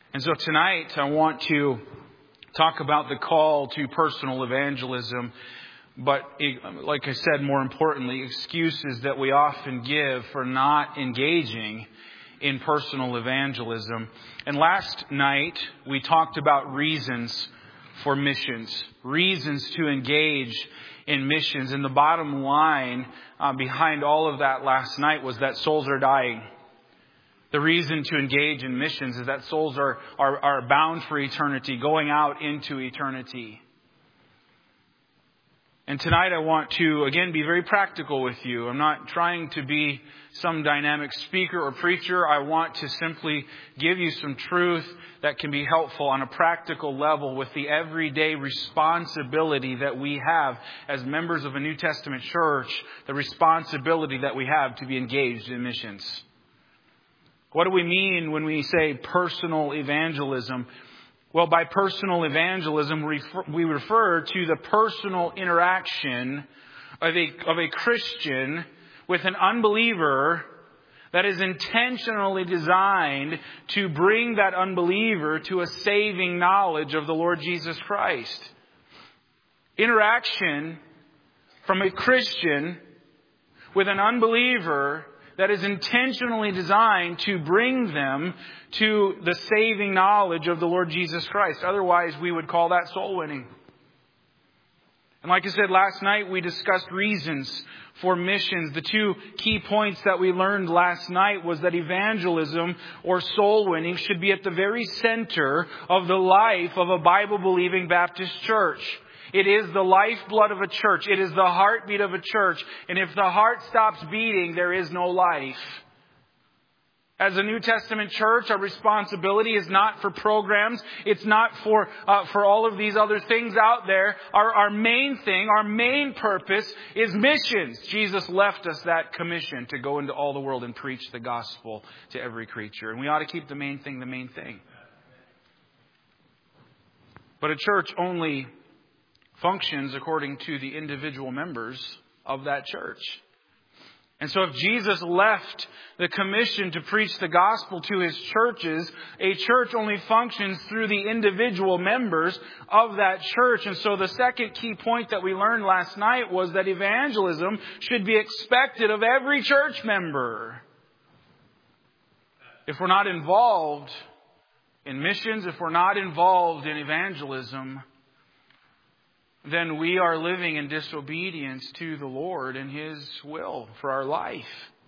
And so tonight I want to talk about the call to personal evangelism, but like I said, more importantly, excuses that we often give for not engaging in personal evangelism. And last night we talked about reasons for missions, reasons to engage in missions. And the bottom line behind all of that last night was that souls are dying. The reason to engage in missions is that souls are bound for eternity, going out into eternity. And tonight I want to, again, be very practical with you. I'm not trying to be some dynamic speaker or preacher. I want to simply give you some truth that can be helpful on a practical level with the everyday responsibility that we have as members of a New Testament church, the responsibility that we have to be engaged in missions. What do we mean when we say personal evangelism? Well, by personal evangelism, we refer to the personal interaction of a Christian with an unbeliever that is intentionally designed to bring that unbeliever to a saving knowledge of the Lord Jesus Christ. Interaction from a Christian with an unbeliever that is intentionally designed to bring them to the saving knowledge of the Lord Jesus Christ. Otherwise, we would call that soul winning. And like I said, last night we discussed reasons for missions. The two key points that we learned last night was that evangelism or soul winning should be at the very center of the life of a Bible-believing Baptist church. It is the lifeblood of a church. It is the heartbeat of a church. And if the heart stops beating, there is no life. As a New Testament church, our responsibility is not for programs. It's not for all of these other things out there. Our main thing, our main purpose is missions. Jesus left us that commission to go into all the world and preach the gospel to every creature. And we ought to keep the main thing the main thing. But a church only functions according to the individual members of that church. And so if Jesus left the commission to preach the gospel to his churches, a church only functions through the individual members of that church. And so the second key point that we learned last night was that evangelism should be expected of every church member. If we're not involved in missions, if we're not involved in evangelism, then we are living in disobedience to the Lord and His will for our life.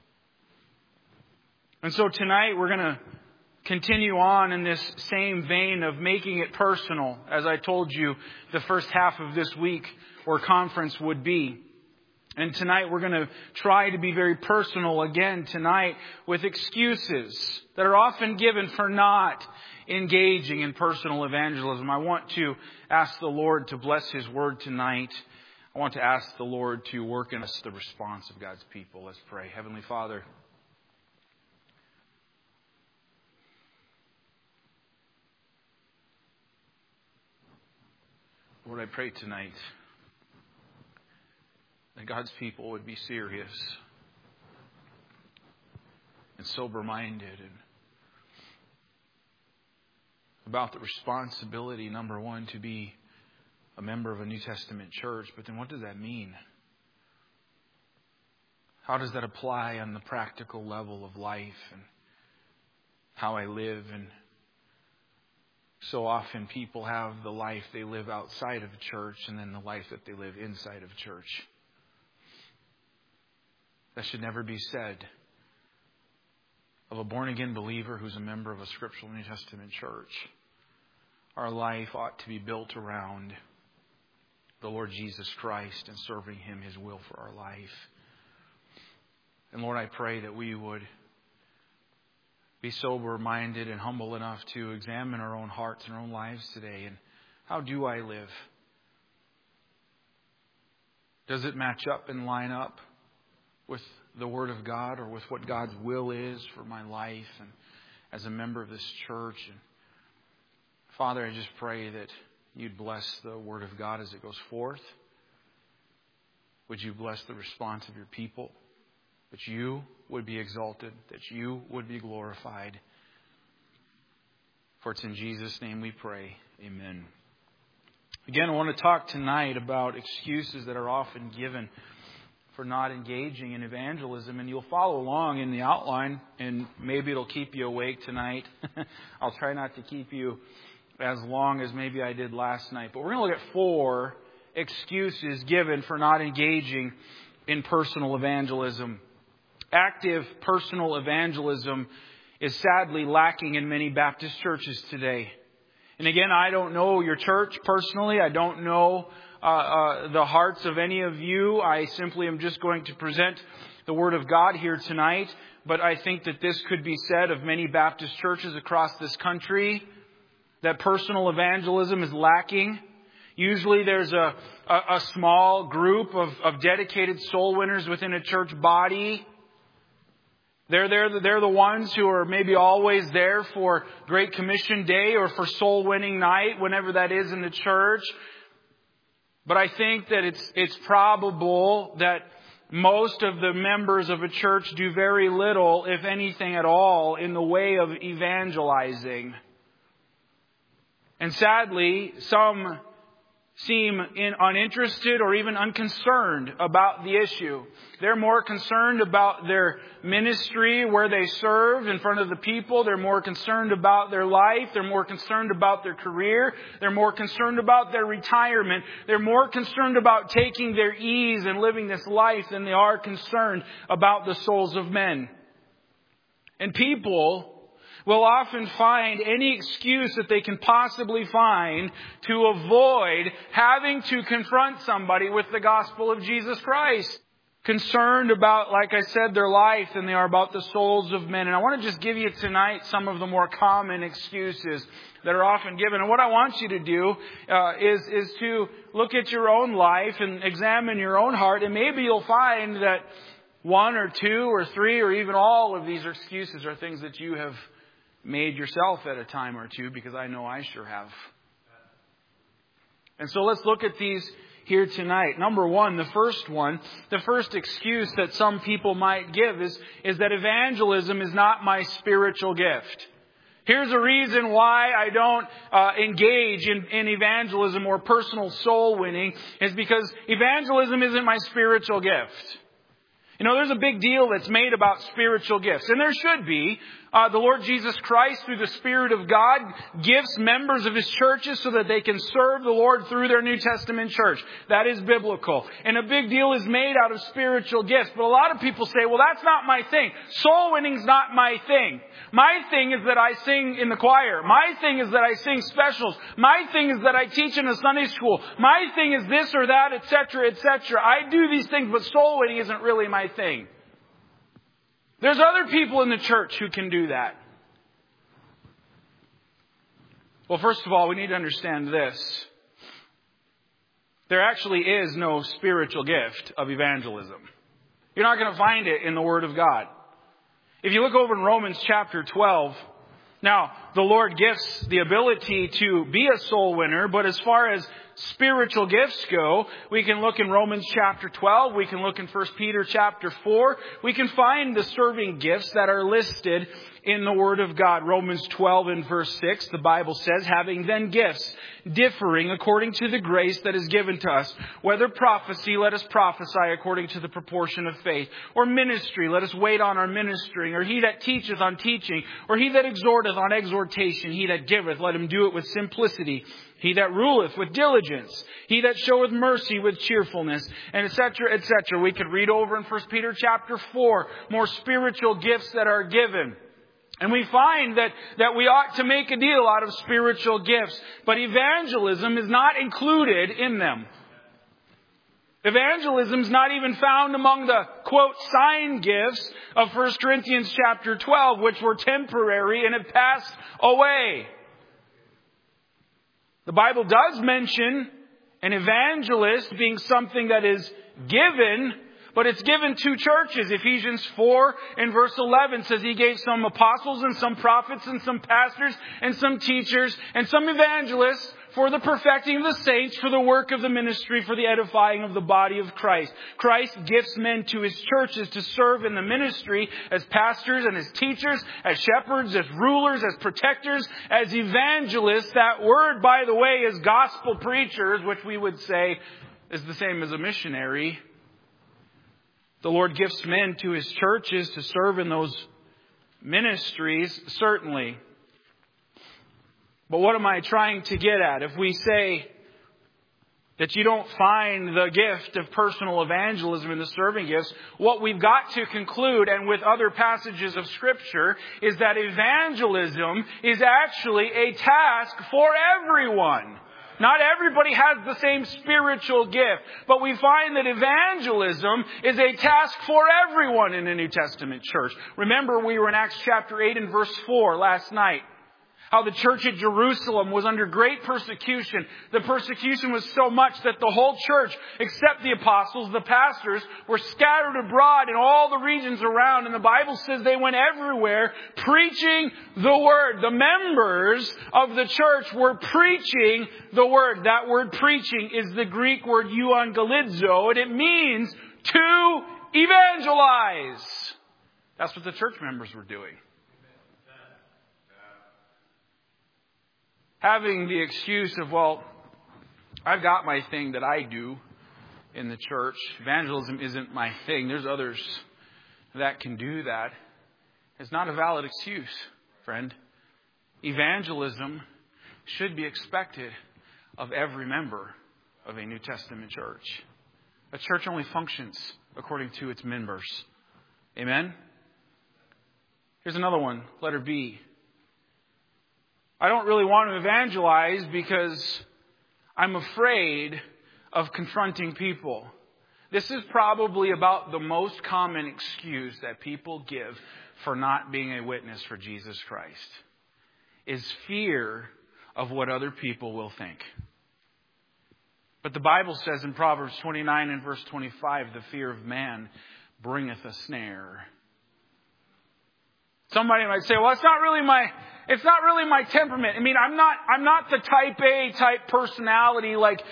And so tonight we're going to continue on in this same vein of making it personal, as I told you the first half of this week or conference would be. And tonight we're going to try to be very personal again tonight with excuses that are often given for not engaging in personal evangelism. I want to ask the Lord to bless His word tonight. I want to ask the Lord to work in us the response of God's people. Let's pray. Heavenly Father, Lord, I pray tonight that God's people would be serious and sober-minded and about the responsibility, number one, to be a member of a New Testament church. But then what does that mean? How does that apply on the practical level of life and how I live? And so often people have the life they live outside of a church and then the life that they live inside of a church. That should never be said of a born-again believer who's a member of a scriptural New Testament church. Our life ought to be built around the Lord Jesus Christ and serving Him His will for our life. And Lord, I pray that we would be sober-minded and humble enough to examine our own hearts and our own lives today. And how do I live? Does it match up and line up with the Word of God or with what God's will is for my life and as a member of this church? And Father, I just pray that You'd bless the Word of God as it goes forth. Would You bless the response of Your people? That You would be exalted, that You would be glorified. For it's in Jesus' name we pray. Amen. Again, I want to talk tonight about excuses that are often given for not engaging in evangelism. And you'll follow along in the outline, and maybe it'll keep you awake tonight. I'll try not to keep you as long as maybe I did last night. But we're going to look at 4 excuses given for not engaging in personal evangelism. Active personal evangelism is sadly lacking in many Baptist churches today. And again, I don't know your church personally. I don't know the hearts of any of you. I simply am just going to present the Word of God here tonight. But I think that this could be said of many Baptist churches across this country, that personal evangelism is lacking. Usually there's a small group of dedicated soul winners within a church body. They're the ones who are maybe always there for Great Commission Day or for soul winning night, whenever that is in the church. But I think that it's probable that most of the members of a church do very little, if anything at all, in the way of evangelizing. And sadly, some seem uninterested or even unconcerned about the issue. They're more concerned about their ministry, where they serve in front of the people. They're more concerned about their life. They're more concerned about their career. They're more concerned about their retirement. They're more concerned about taking their ease and living this life than they are concerned about the souls of men. And people will often find any excuse that they can possibly find to avoid having to confront somebody with the gospel of Jesus Christ. Concerned about, like I said, their life than they are about the souls of men. And I want to just give you tonight some of the more common excuses that are often given. And what I want you to do is to look at your own life and examine your own heart. And maybe you'll find that 1 or 2 or 3 or even all of these excuses are things that you have made yourself at a time or two, because I know I sure have. And so let's look at these here tonight. Number 1, the first excuse that some people might give is that evangelism is not my spiritual gift. Here's a reason why I don't engage in evangelism or personal soul winning, is because evangelism isn't my spiritual gift. You know, there's a big deal that's made about spiritual gifts, and there should be. The Lord Jesus Christ, through the Spirit of God, gifts members of His churches so that they can serve the Lord through their New Testament church. That is biblical. And a big deal is made out of spiritual gifts. But a lot of people say, well, that's not my thing. Soul winning's not my thing. My thing is that I sing in the choir. My thing is that I sing specials. My thing is that I teach in a Sunday school. My thing is this or that, etc., etc. I do these things, but soul winning isn't really my thing. There's other people in the church who can do that. Well, first of all, we need to understand this. There actually is no spiritual gift of evangelism. You're not going to find it in the Word of God. If you look over in Romans chapter 12, now, the Lord gives the ability to be a soul winner, but as far as spiritual gifts go, we can look in Romans chapter 12, we can look in 1 Peter chapter 4, we can find the serving gifts that are listed in the Word of God. Romans 12 and verse 6, the Bible says, having then gifts differing according to the grace that is given to us, whether prophecy, let us prophesy according to the proportion of faith, or ministry, let us wait on our ministering, or he that teacheth on teaching, or he that exhorteth on exhortation, he that giveth, let him do it with simplicity. He that ruleth with diligence, he that showeth mercy with cheerfulness, and etc., etc. We could read over in 1 Peter chapter 4, more spiritual gifts that are given. And we find that we ought to make a deal out of spiritual gifts, but evangelism is not included in them. Evangelism is not even found among the, quote, sign gifts of 1 Corinthians chapter 12, which were temporary and have passed away. The Bible does mention an evangelist being something that is given, But it's given to churches. Ephesians 4 in verse 11 says He gave some apostles and some prophets and some pastors and some teachers and some evangelists for the perfecting of the saints, for the work of the ministry, for the edifying of the body of Christ. Christ gifts men to His churches to serve in the ministry as pastors and as teachers, as shepherds, as rulers, as protectors, as evangelists. That word, by the way, is gospel preachers, which we would say is the same as a missionary. The Lord gifts men to His churches to serve in those ministries, certainly. But what am I trying to get at? If we say that you don't find the gift of personal evangelism in the serving gifts, what we've got to conclude, and with other passages of Scripture, is that evangelism is actually a task for everyone. Not everybody has the same spiritual gift, but we find that evangelism is a task for everyone in the New Testament church. Remember, we were in Acts chapter 8 and verse 4 last night. How the church at Jerusalem was under great persecution. The persecution was so much that the whole church, except the apostles, the pastors, were scattered abroad in all the regions around. And the Bible says they went everywhere preaching the Word. The members of the church were preaching the Word. That word preaching is the Greek word euangelizo, and it means to evangelize. That's what the church members were doing. Having the excuse of, well, I've got my thing that I do in the church. Evangelism isn't my thing. There's others that can do that. It's not a valid excuse, friend. Evangelism should be expected of every member of a New Testament church. A church only functions according to its members. Amen? Here's another one, letter B. I don't really want to evangelize because I'm afraid of confronting people. This is probably about the most common excuse that people give for not being a witness for Jesus Christ, is fear of what other people will think. But the Bible says in Proverbs 29 and verse 25, the fear of man bringeth a snare. Somebody might say, well, it's not really my temperament. I mean, I'm not the type A type personality like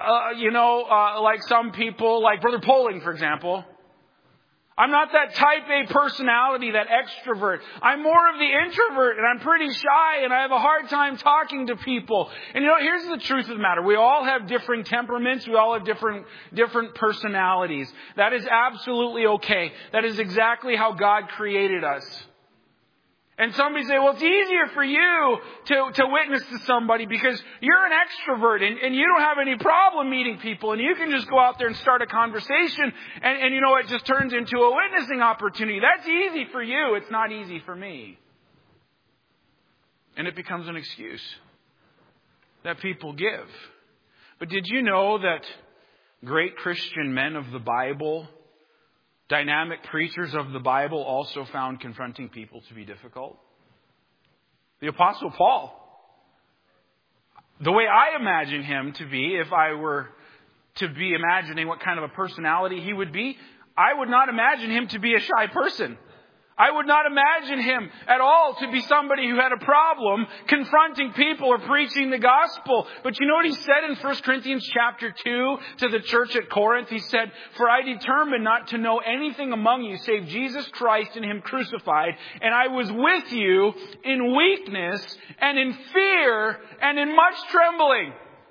some people, like Brother Poling, for example. I'm not that type A personality, that extrovert. I'm more of the introvert, and I'm pretty shy, and I have a hard time talking to people. And here's the truth of the matter. We all have different temperaments. We all have different personalities. That is absolutely okay. That is exactly how God created us. And somebody say, well, it's easier for you to witness to somebody because you're an extrovert and you don't have any problem meeting people and you can just go out there and start a conversation and it just turns into a witnessing opportunity. That's easy for you. It's not easy for me. And it becomes an excuse that people give. But did you know that great Christian men of the Bible, dynamic preachers of the Bible, also found confronting people to be difficult? The Apostle Paul, the way I imagine him to be, if I were to be imagining what kind of a personality he would be, I would not imagine him to be a shy person. I would not imagine him at all to be somebody who had a problem confronting people or preaching the gospel. But you know what he said in 1 Corinthians chapter 2 to the church at Corinth? He said, for I determined not to know anything among you save Jesus Christ and Him crucified. And I was with you in weakness and in fear and in much trembling.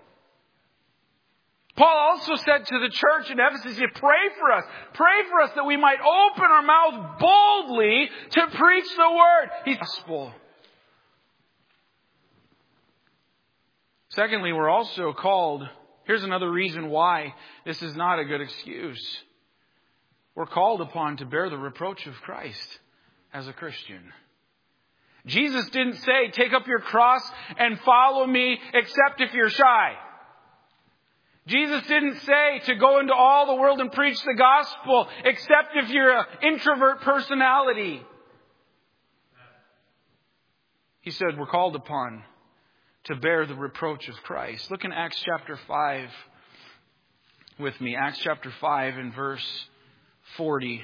Paul also said to the church in Ephesus, pray for us. Pray for us that we might open our mouth boldly to preach the word. He's gospel. Secondly, we're also called, here's another reason why this is not a good excuse. We're called upon to bear the reproach of Christ as a Christian. Jesus didn't say, take up your cross and follow me, except if you're shy. Jesus didn't say to go into all the world and preach the gospel, except if you're an introvert personality. He said we're called upon to bear the reproach of Christ. Look in Acts chapter 5 with me. Acts chapter 5 and verse 40.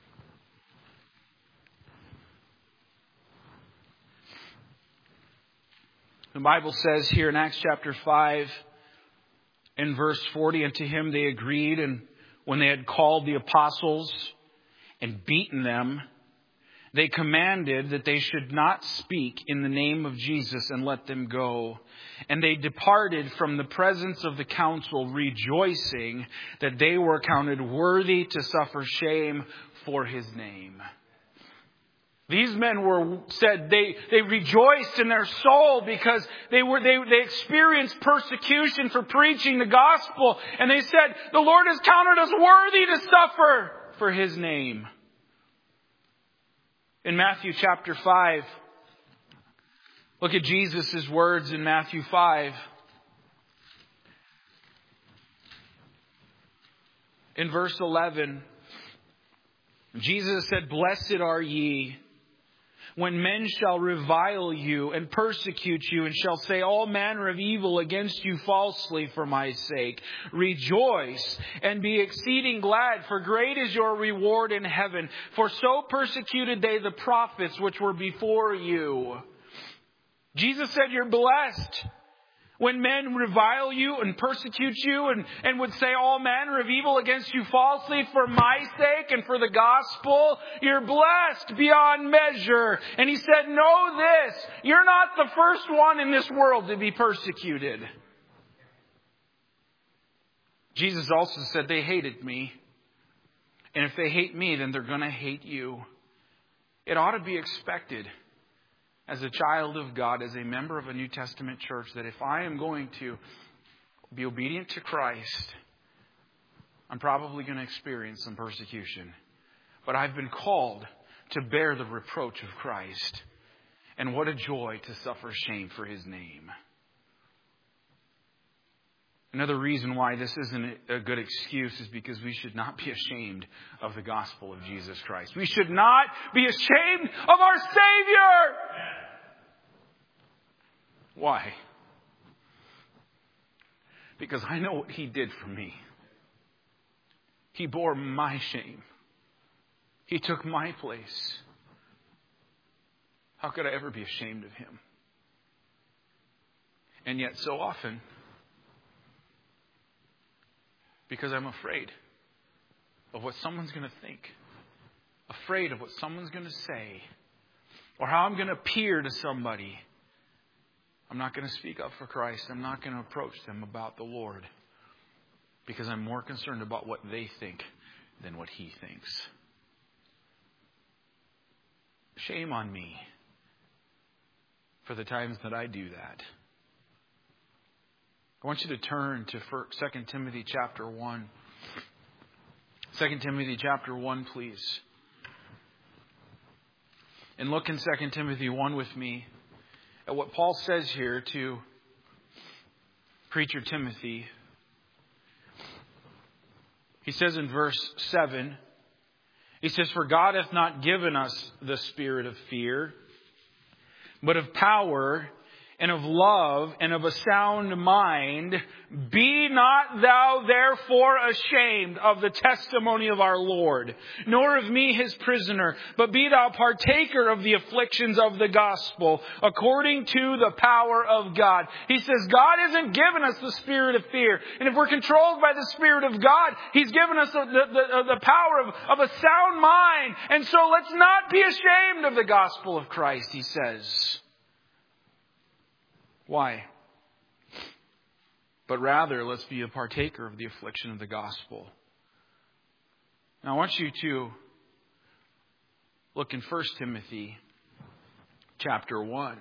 The Bible says here in Acts chapter 5, in verse 40, and to him they agreed, and when they had called the apostles and beaten them, they commanded that they should not speak in the name of Jesus and let them go. And they departed from the presence of the council, rejoicing that they were counted worthy to suffer shame for his name. These men they rejoiced in their soul because they experienced persecution for preaching the gospel. And they said, the Lord has counted us worthy to suffer for his name. In Matthew chapter 5, look at Jesus' words in Matthew 5. In verse 11, Jesus said, "Blessed are ye, when men shall revile you and persecute you and shall say all manner of evil against you falsely for my sake. Rejoice and be exceeding glad, for great is your reward in heaven. For so persecuted they the prophets which were before you." Jesus said, you're blessed when men revile you and persecute you and would say all manner of evil against you falsely for my sake and for the gospel. You're blessed beyond measure. And he said, know this, you're not the first one in this world to be persecuted. Jesus also said they hated me. And if they hate me, then they're going to hate you. It ought to be expected as a child of God, as a member of a New Testament church, that if I am going to be obedient to Christ, I'm probably going to experience some persecution. But I've been called to bear the reproach of Christ. And what a joy to suffer shame for his name. Another reason why this isn't a good excuse is because we should not be ashamed of the gospel of Jesus Christ. We should not be ashamed of our Savior. Why? Because I know what he did for me. He bore my shame. He took my place. How could I ever be ashamed of him? And yet so often, because I'm afraid of what someone's going to think, afraid of what someone's going to say, or how I'm going to appear to somebody, I'm not going to speak up for Christ. I'm not going to approach them about the Lord, because I'm more concerned about what they think than what he thinks. Shame on me for the times that I do that. I want you to turn to 2 Timothy chapter 1. 2 Timothy chapter 1, please. And look in 2 Timothy 1 with me at what Paul says here to preacher Timothy. He says in verse 7, he says, "For God hath not given us the spirit of fear, but of power and of love and of a sound mind. Be not thou therefore ashamed of the testimony of our Lord, nor of me his prisoner, but be thou partaker of the afflictions of the gospel, according to the power of God." He says God hasn't given us the spirit of fear. And if we're controlled by the Spirit of God, he's given us the power of a sound mind. And so let's not be ashamed of the gospel of Christ, he says. Why? But rather, let's be a partaker of the affliction of the gospel. Now, I want you to look in 1 Timothy chapter 1.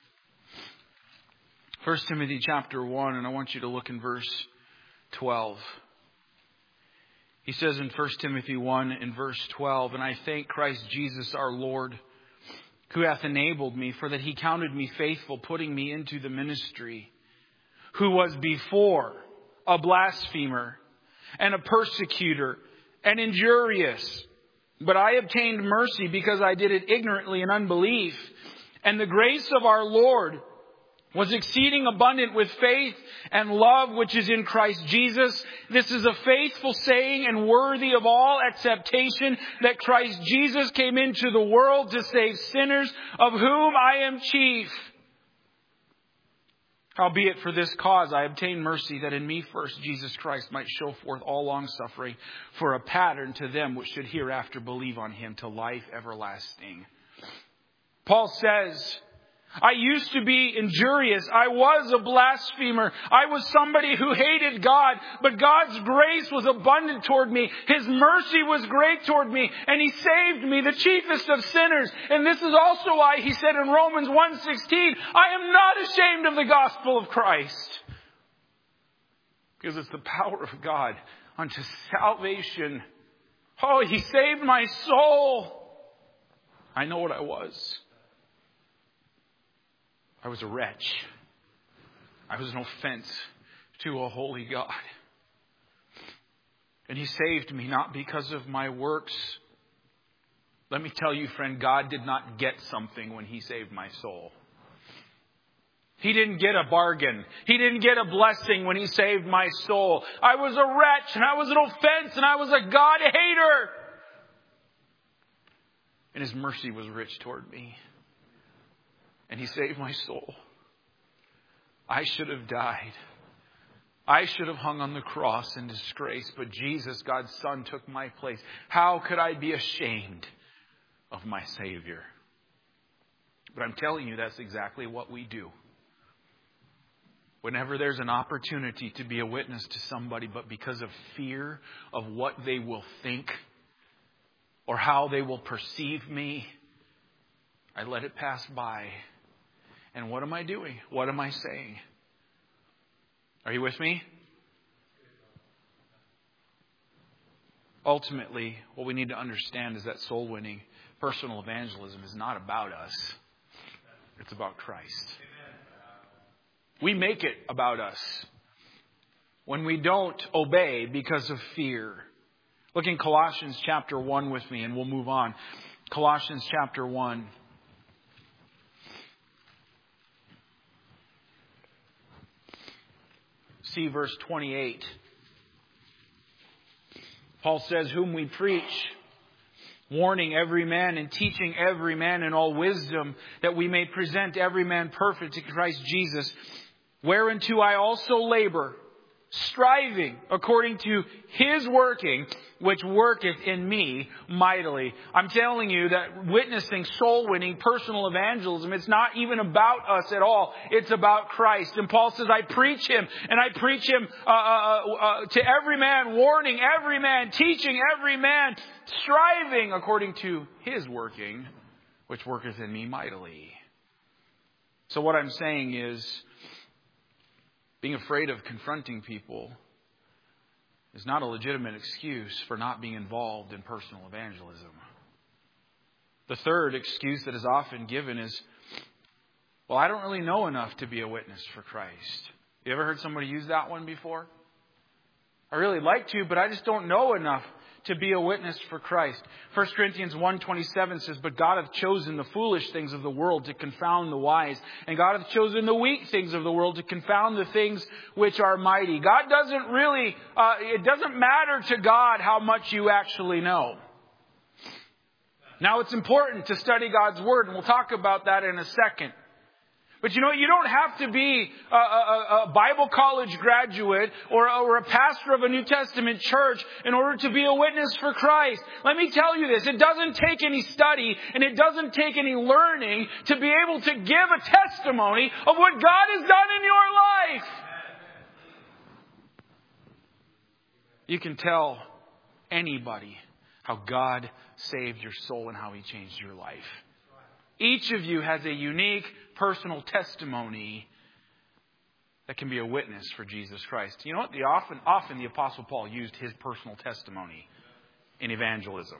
1 Timothy chapter 1, and I want you to look in verse 12. He says in 1 Timothy 1 in verse 12, "And I thank Christ Jesus our Lord, who hath enabled me, for that he counted me faithful, putting me into the ministry, who was before a blasphemer and a persecutor and injurious. But I obtained mercy because I did it ignorantly in unbelief. And the grace of our Lord was exceeding abundant with faith and love which is in Christ Jesus. This is a faithful saying and worthy of all acceptation, that Christ Jesus came into the world to save sinners, of whom I am chief. Howbeit for this cause I obtained mercy, that in me first Jesus Christ might show forth all longsuffering, for a pattern to them which should hereafter believe on him to life everlasting. Paul says, I used to be injurious. I was a blasphemer. I was somebody who hated God. But God's grace was abundant toward me. His mercy was great toward me. And He saved me, the chiefest of sinners. And this is also why He said in Romans 1:16, I am not ashamed of the gospel of Christ. Because it's the power of God unto salvation. Oh, He saved my soul. I know what I was. I was a wretch. I was an offense to a holy God. And He saved me not because of my works. Let me tell you, friend, God did not get something when He saved my soul. He didn't get a bargain. He didn't get a blessing when He saved my soul. I was a wretch and I was an offense and I was a God hater. And His mercy was rich toward me. And He saved my soul. I should have died. I should have hung on the cross in disgrace. But Jesus, God's Son, took my place. How could I be ashamed of my Savior? But I'm telling you, that's exactly what we do. Whenever there's an opportunity to be a witness to somebody, but because of fear of what they will think or how they will perceive me, I let it pass by. And what am I doing? What am I saying? Are you with me? Ultimately, what we need to understand is that soul winning, personal evangelism is not about us. It's about Christ. We make it about us when we don't obey because of fear. Look in Colossians chapter 1 with me and we'll move on. Colossians chapter 1. See verse 28. Paul says, whom we preach, warning every man and teaching every man in all wisdom, that we may present every man perfect in Christ Jesus, whereunto I also labor, striving according to His working, which worketh in me mightily. I'm telling you that witnessing, soul winning, personal evangelism, it's not even about us at all. It's about Christ. And Paul says, I preach Him, and I preach Him to every man, warning every man, teaching every man, striving according to His working, which worketh in me mightily. So what I'm saying is, being afraid of confronting people is not a legitimate excuse for not being involved in personal evangelism. The third excuse that is often given is, well, I don't really know enough to be a witness for Christ. You ever heard somebody use that one before? I really like to, but I just don't know enough to be a witness for Christ. 1 Corinthians 1:27 says, but God hath chosen the foolish things of the world to confound the wise. And God hath chosen the weak things of the world to confound the things which are mighty. God doesn't really, it doesn't matter to God how much you actually know. Now it's important to study God's Word, and we'll talk about that in a second. But you know, you don't have to be a Bible college graduate or a pastor of a New Testament church in order to be a witness for Christ. Let me tell you this. It doesn't take any study and it doesn't take any learning to be able to give a testimony of what God has done in your life. You can tell anybody how God saved your soul and how He changed your life. Each of you has a unique personal testimony that can be a witness for Jesus Christ. You know what? Often the Apostle Paul used his personal testimony in evangelism.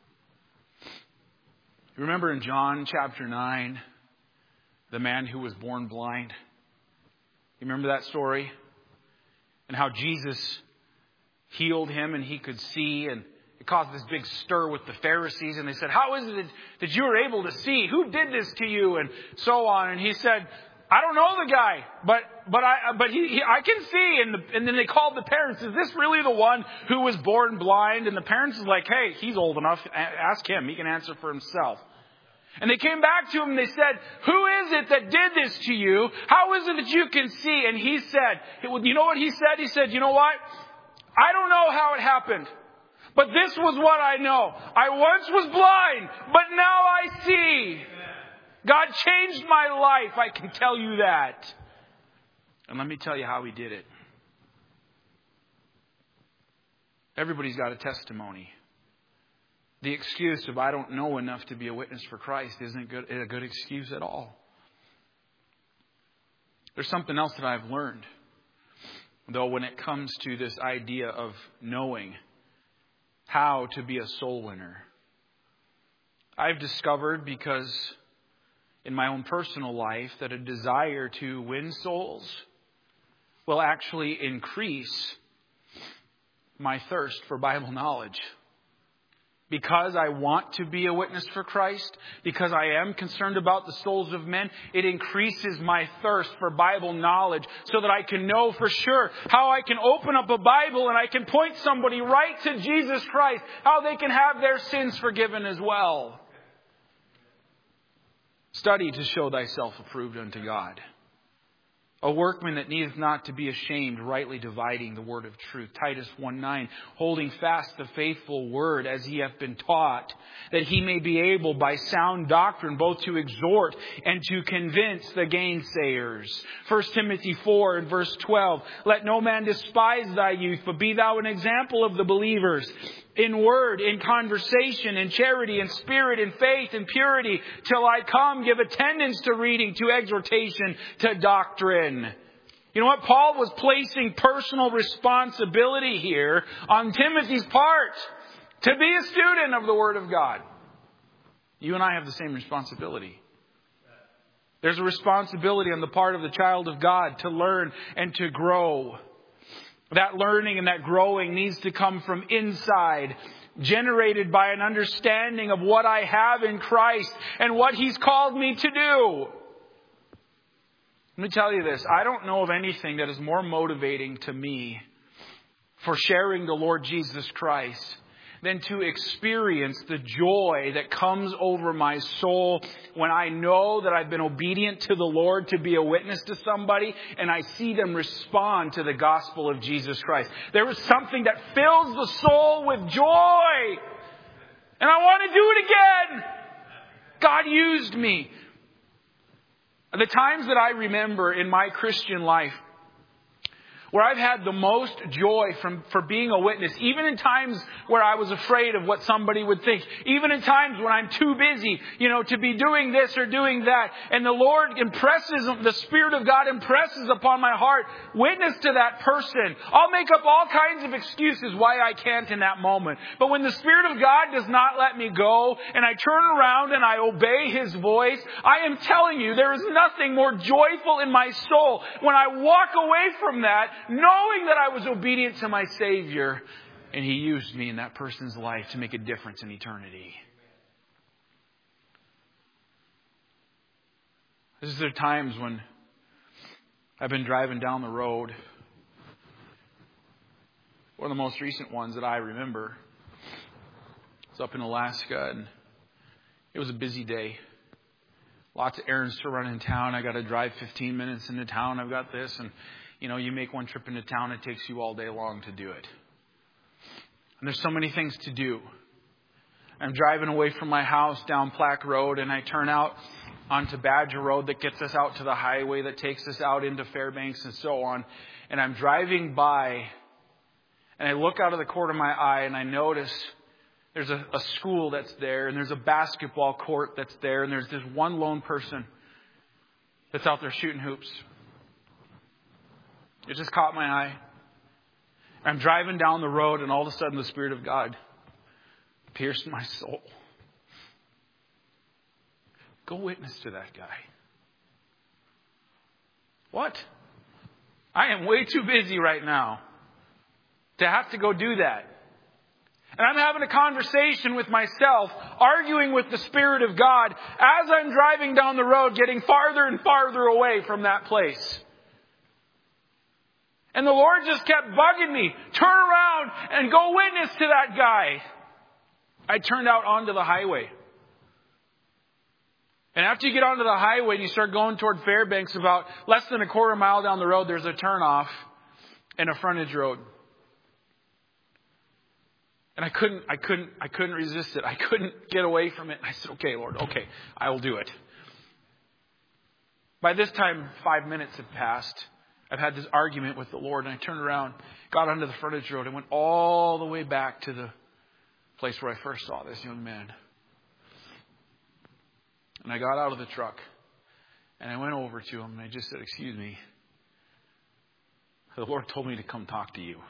You remember in John chapter 9, the man who was born blind? You remember that story? And how Jesus healed him and he could see, and it caused this big stir with the Pharisees, and they said, how is it that you were able to see? Who did this to you? And so on. And he said, I don't know the guy, but I can see. And then they called the parents. Is this really the one who was born blind? And the parents is like, hey, he's old enough. Ask him. He can answer for himself. And they came back to him and they said, who is it that did this to you? How is it that you can see? And he said, you know what he said? He said, you know what? I don't know how it happened. But this was what I know. I once was blind, but now I see. God changed my life. I can tell you that. And let me tell you how He did it. Everybody's got a testimony. The excuse of I don't know enough to be a witness for Christ isn't a good excuse at all. There's something else that I've learned, though, when it comes to this idea of knowing how to be a soul winner. I've discovered, because in my own personal life, that a desire to win souls will actually increase my thirst for Bible knowledge. Because I want to be a witness for Christ, because I am concerned about the souls of men, it increases my thirst for Bible knowledge so that I can know for sure how I can open up a Bible and I can point somebody right to Jesus Christ, how they can have their sins forgiven as well. Study to show thyself approved unto God. A workman that needeth not to be ashamed, rightly dividing the word of truth. Titus 1:9, holding fast the faithful word as ye have been taught, that he may be able by sound doctrine both to exhort and to convince the gainsayers. 1 Timothy 4 and verse 12, let no man despise thy youth, but be thou an example of the believers. In word, in conversation, in charity, in spirit, in faith, in purity, till I come, give attendance to reading, to exhortation, to doctrine. You know what? Paul was placing personal responsibility here on Timothy's part to be a student of the Word of God. You and I have the same responsibility. There's a responsibility on the part of the child of God to learn and to grow. That learning and that growing needs to come from inside, generated by an understanding of what I have in Christ and what He's called me to do. Let me tell you this. I don't know of anything that is more motivating to me for sharing the Lord Jesus Christ than to experience the joy that comes over my soul when I know that I've been obedient to the Lord to be a witness to somebody and I see them respond to the gospel of Jesus Christ. There is something that fills the soul with joy. And I want to do it again. God used me. The times that I remember in my Christian life where I've had the most joy for being a witness, even in times where I was afraid of what somebody would think, even in times when I'm too busy, to be doing this or doing that. And the Lord the Spirit of God impresses upon my heart, witness to that person. I'll make up all kinds of excuses why I can't in that moment. But when the Spirit of God does not let me go and I turn around and I obey His voice, I am telling you, there is nothing more joyful in my soul when I walk away from that, knowing that I was obedient to my Savior and He used me in that person's life to make a difference in eternity. These are times when I've been driving down the road. One of the most recent ones that I remember was up in Alaska, and it was a busy day. Lots of errands to run in town. I got to drive 15 minutes into town. I've got this, and you make one trip into town, it takes you all day long to do it. And there's so many things to do. I'm driving away from my house down Plaque Road, and I turn out onto Badger Road that gets us out to the highway that takes us out into Fairbanks and so on. And I'm driving by, and I look out of the corner of my eye, and I notice there's a school that's there, and there's a basketball court that's there, and there's this one lone person that's out there shooting hoops. It just caught my eye. I'm driving down the road, and all of a sudden the Spirit of God pierced my soul. Go witness to that guy. What? I am way too busy right now to have to go do that. And I'm having a conversation with myself, arguing with the Spirit of God as I'm driving down the road, getting farther and farther away from that place. And the Lord just kept bugging me. Turn around and go witness to that guy. I turned out onto the highway. And after you get onto the highway and you start going toward Fairbanks, about less than a quarter mile down the road, there's a turnoff and a frontage road. And I couldn't resist it. I couldn't get away from it. And I said, okay, Lord, okay, I will do it. By this time, 5 minutes had passed. I've had this argument with the Lord, and I turned around, got onto the frontage road, and went all the way back to the place where I first saw this young man. And I got out of the truck, and I went over to him, and I just said, excuse me. The Lord told me to come talk to you.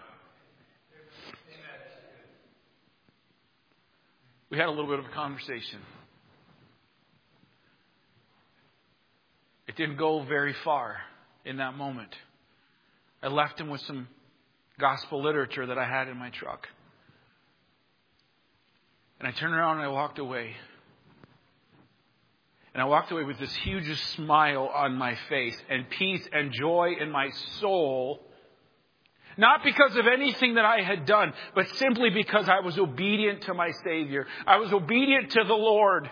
We had a little bit of a conversation. It didn't go very far in that moment. I left him with some gospel literature that I had in my truck. And I turned around and I walked away. And I walked away with this huge smile on my face and peace and joy in my soul. Not because of anything that I had done, but simply because I was obedient to my Savior. I was obedient to the Lord.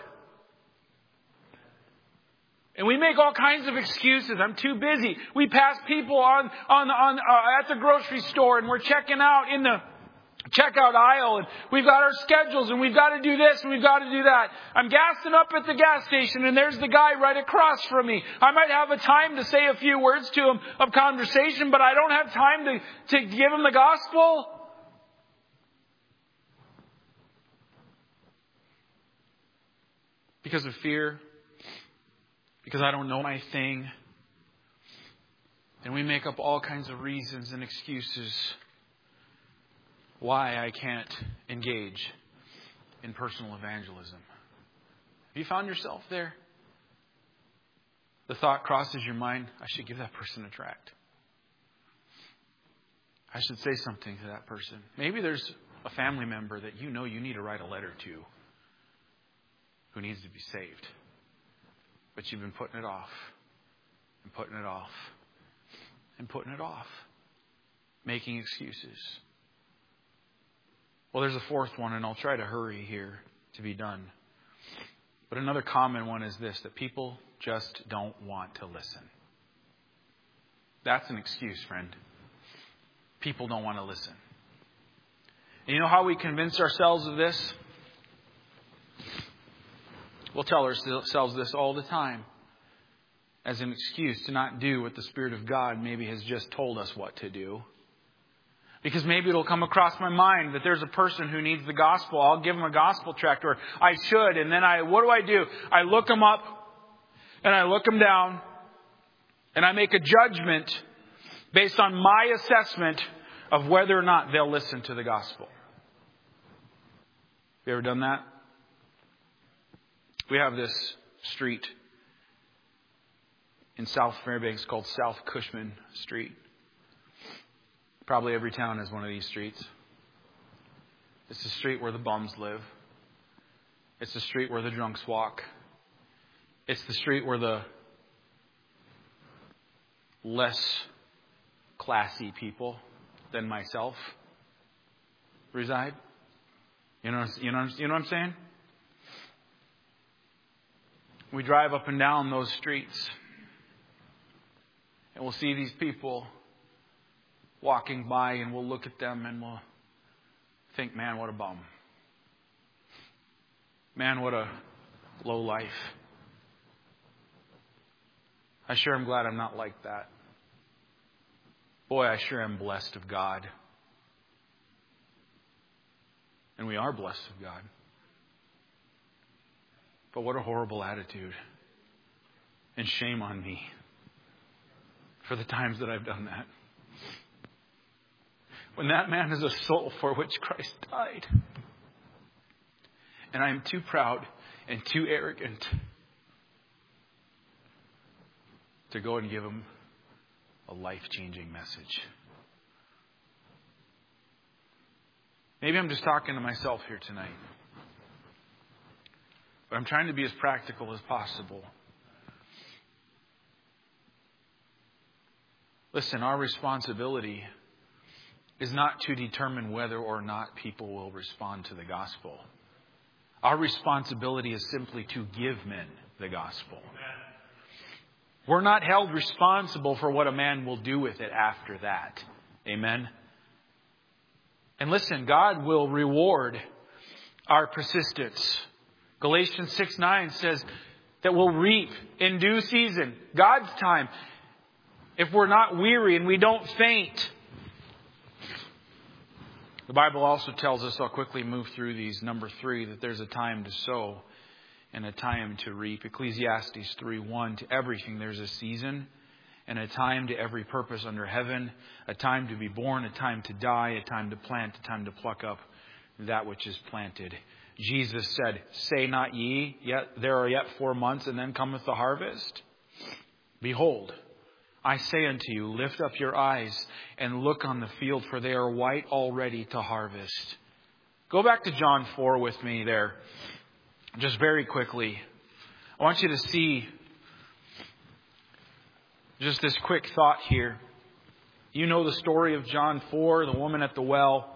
And we make all kinds of excuses. I'm too busy. We pass people at the grocery store, and we're checking out in the checkout aisle, and we've got our schedules, and we've got to do this, and we've got to do that. I'm gassing up at the gas station, and there's the guy right across from me. I might have a time to say a few words to him of conversation, but I don't have time to give him the gospel. Because of fear. Because I don't know my thing. And we make up all kinds of reasons and excuses why I can't engage in personal evangelism. Have you found yourself there? The thought crosses your mind, I should give that person a tract. I should say something to that person. Maybe there's a family member that you know you need to write a letter to who needs to be saved. But you've been putting it off and putting it off and putting it off. Making excuses. Well, there's a fourth one, and I'll try to hurry here to be done. But another common one is this, that people just don't want to listen. That's an excuse, friend. People don't want to listen. And you know how we convince ourselves of this? We'll tell ourselves this all the time as an excuse to not do what the Spirit of God maybe has just told us what to do. Because maybe it'll come across my mind that there's a person who needs the gospel. I'll give them a gospel tract, or I should. And then what do? I look them up and I look them down and I make a judgment based on my assessment of whether or not they'll listen to the gospel. Have you ever done that? We have this street in South Fairbanks called South Cushman Street. Probably every town has one of these streets. It's the street where the bums live. It's the street where the drunks walk. It's the street where the less classy people than myself reside. You know what I'm saying? We drive up and down those streets, and we'll see these people walking by, and we'll look at them and we'll think, man, what a bum. Man, what a low life. I sure am glad I'm not like that. Boy, I sure am blessed of God. And we are blessed of God. But what a horrible attitude. And shame on me for the times that I've done that. When that man is a soul for which Christ died. And I am too proud and too arrogant to go and give him a life-changing message. Maybe I'm just talking to myself here tonight. But I'm trying to be as practical as possible. Listen, our responsibility is not to determine whether or not people will respond to the gospel. Our responsibility is simply to give men the gospel. We're not held responsible for what a man will do with it after that. Amen? And listen, God will reward our persistence. Galatians 6:9 says that we'll reap in due season, God's time, if we're not weary and we don't faint. The Bible also tells us, I'll quickly move through these, number 3, that there's a time to sow and a time to reap. Ecclesiastes 3:1, to everything there's a season and a time to every purpose under heaven, a time to be born, a time to die, a time to plant, a time to pluck up that which is planted. Jesus said, say not ye, yet there are yet 4 months, and then cometh the harvest. Behold, I say unto you, lift up your eyes and look on the field, for they are white already to harvest. Go back to John 4 with me there, just very quickly. I want you to see just this quick thought here. You know the story of John 4, the woman at the well.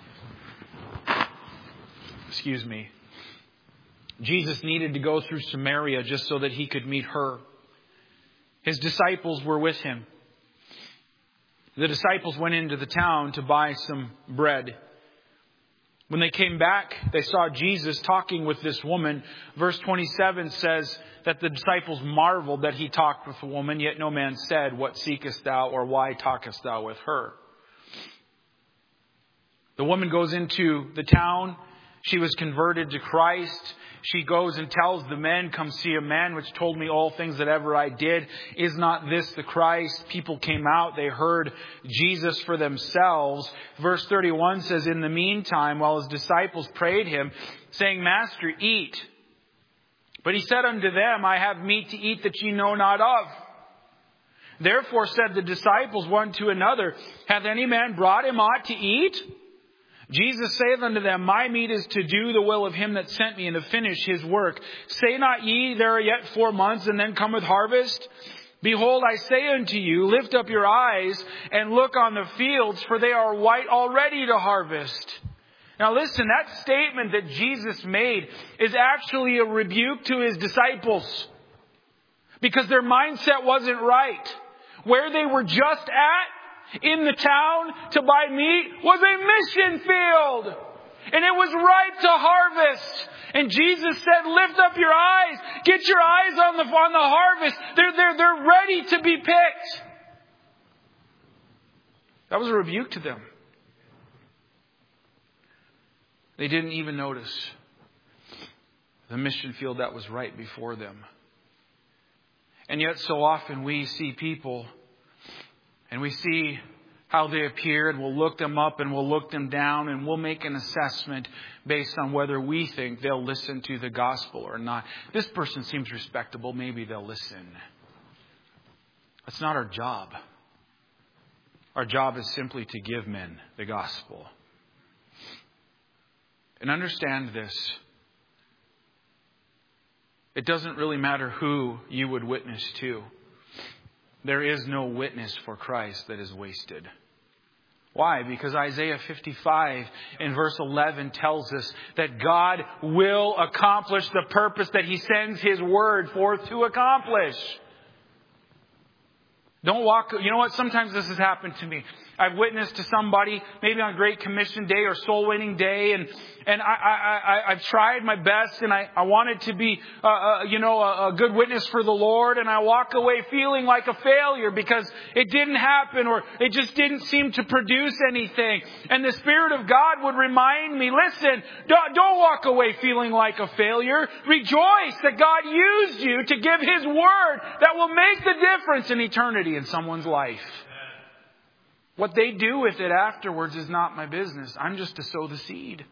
Excuse me. Jesus needed to go through Samaria just so that he could meet her. His disciples were with him. The disciples went into the town to buy some bread. When they came back, they saw Jesus talking with this woman. Verse 27 says that the disciples marveled that he talked with the woman, yet no man said, what seekest thou, or why talkest thou with her? The woman goes into the town. She was converted to Christ. She goes and tells the men, come see a man which told me all things that ever I did. Is not this the Christ? People came out. They heard Jesus for themselves. Verse 31 says, in the meantime, while his disciples prayed him, saying, Master, eat. But he said unto them, I have meat to eat that ye know not of. Therefore said the disciples one to another, hath any man brought him aught to eat? Jesus saith unto them, my meat is to do the will of him that sent me, and to finish his work. Say not ye, there are yet 4 months, and then cometh harvest? Behold, I say unto you, lift up your eyes, and look on the fields, for they are white already to harvest. Now listen, that statement that Jesus made is actually a rebuke to his disciples, because their mindset wasn't right. Where they were just at, in the town to buy meat, was a mission field. And it was ripe to harvest. And Jesus said, lift up your eyes. Get your eyes on the harvest. They're ready to be picked. That was a rebuke to them. They didn't even notice the mission field that was right before them. And yet so often we see people and we see how they appear, and we'll look them up and we'll look them down, and we'll make an assessment based on whether we think they'll listen to the gospel or not. This person seems respectable. Maybe they'll listen. That's not our job. Our job is simply to give men the gospel. And understand this. It doesn't really matter who you would witness to. There is no witness for Christ that is wasted. Why? Because Isaiah 55 in verse 11 tells us that God will accomplish the purpose that he sends his word forth to accomplish. Don't walk. You know what? Sometimes this has happened to me. I've witnessed to somebody, maybe on Great Commission Day or Soul Winning Day, and I've tried my best, and I wanted to be, a good witness for the Lord, and I walk away feeling like a failure because it didn't happen, or it just didn't seem to produce anything. And the Spirit of God would remind me, listen, don't walk away feeling like a failure. Rejoice that God used you to give his word that will make the difference in eternity in someone's life. What they do with it afterwards is not my business. I'm just to sow the seed.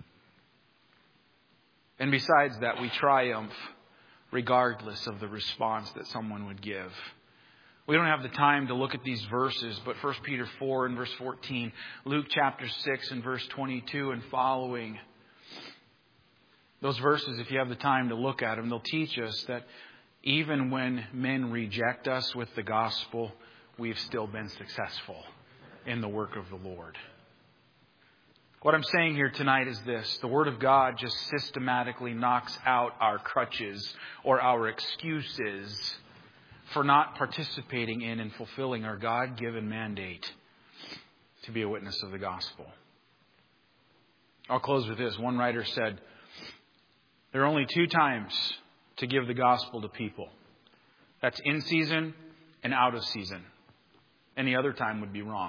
And besides that, we triumph regardless of the response that someone would give. We don't have the time to look at these verses, but 1 Peter 4 and verse 14, Luke chapter 6 and verse 22 and following. Those verses, if you have the time to look at them, they'll teach us that even when men reject us with the gospel, we've still been successful in the work of the Lord. What I'm saying here tonight is this. The Word of God just systematically knocks out our crutches or our excuses for not participating in and fulfilling our God-given mandate to be a witness of the gospel. I'll close with this. One writer said, there are only 2 times to give the gospel to people. That's in season and out of season. Any other time would be wrong.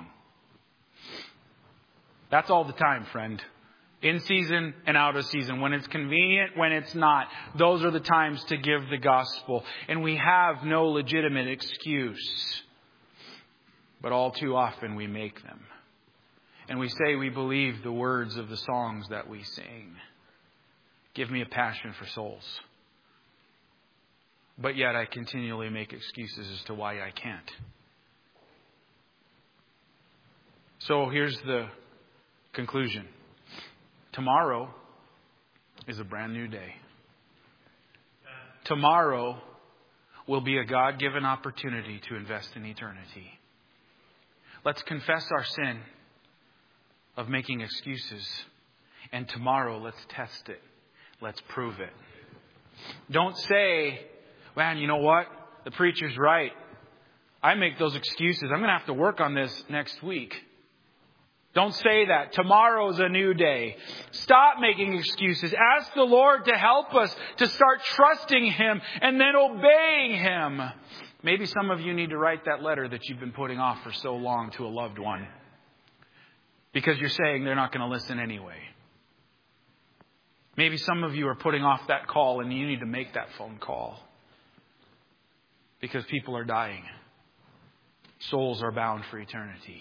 That's all the time, friend. In season and out of season. When it's convenient, when it's not. Those are the times to give the gospel. And we have no legitimate excuse. But all too often we make them. And we say we believe the words of the songs that we sing. Give me a passion for souls. But yet I continually make excuses as to why I can't. So here's the conclusion. Tomorrow is a brand new day. Tomorrow will be a God-given opportunity to invest in eternity. Let's confess our sin of making excuses. And tomorrow, let's test it. Let's prove it. Don't say, man, you know what? The preacher's right. I make those excuses. I'm going to have to work on this next week. Don't say that. Tomorrow's a new day. Stop making excuses. Ask the Lord to help us to start trusting Him and then obeying Him. Maybe some of you need to write that letter that you've been putting off for so long to a loved one. Because you're saying they're not going to listen anyway. Maybe some of you are putting off that call and you need to make that phone call. Because people are dying. Souls are bound for eternity.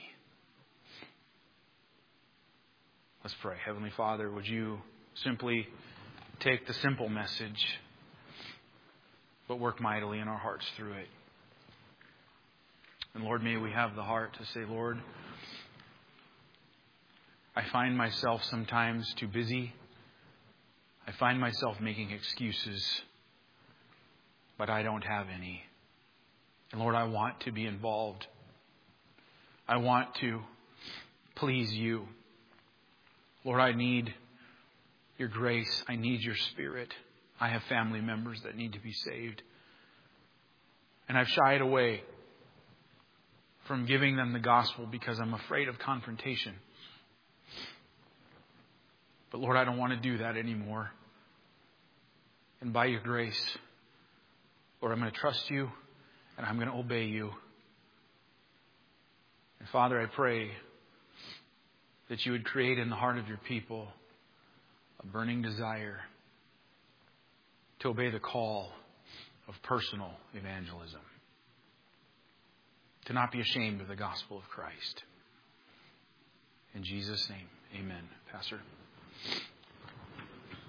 Let's pray. Heavenly Father, would you simply take the simple message, but work mightily in our hearts through it. And Lord, may we have the heart to say, Lord, I find myself sometimes too busy. I find myself making excuses, but I don't have any. And Lord, I want to be involved. I want to please you. Lord, I need your grace. I need your Spirit. I have family members that need to be saved. And I've shied away from giving them the gospel because I'm afraid of confrontation. But Lord, I don't want to do that anymore. And by your grace, Lord, I'm going to trust you and I'm going to obey you. And Father, I pray that you would create in the heart of your people a burning desire to obey the call of personal evangelism. To not be ashamed of the gospel of Christ. In Jesus' name, amen. Pastor.